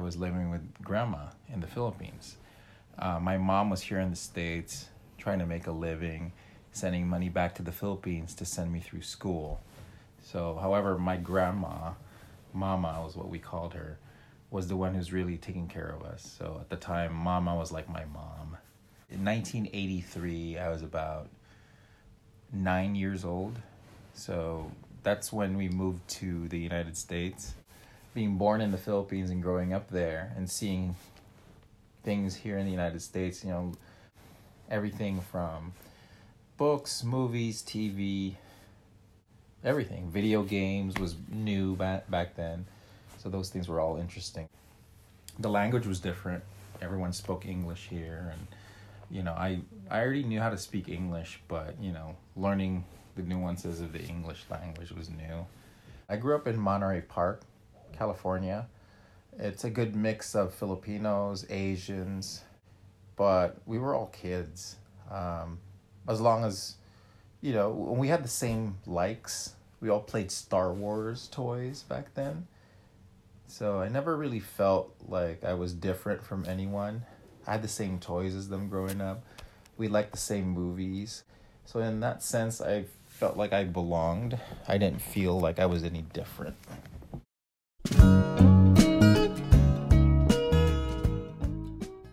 was living with grandma in the Philippines. My mom was here in the States trying to make a living, sending money back to the Philippines to send me through school. So, however, my grandma, Mama was what we called her, was the one who's really taking care of us. So at the time, Mama was like my mom. In 1983, I was about 9 years old. So that's when we moved to the United States. Being born in the Philippines and growing up there and seeing things here in the United States, everything from books, movies, TV, everything. Video games was new back then. So those things were all interesting. The language was different. Everyone spoke English here, and I already knew how to speak English, but learning the nuances of the English language was new. I grew up in Monterey Park, California. It's a good mix of Filipinos, Asians, but we were all kids. As long as, when we had the same likes, we all played Star Wars toys back then. So I never really felt like I was different from anyone. I had the same toys as them growing up. We liked the same movies. So in that sense, I felt like I belonged. I didn't feel like I was any different.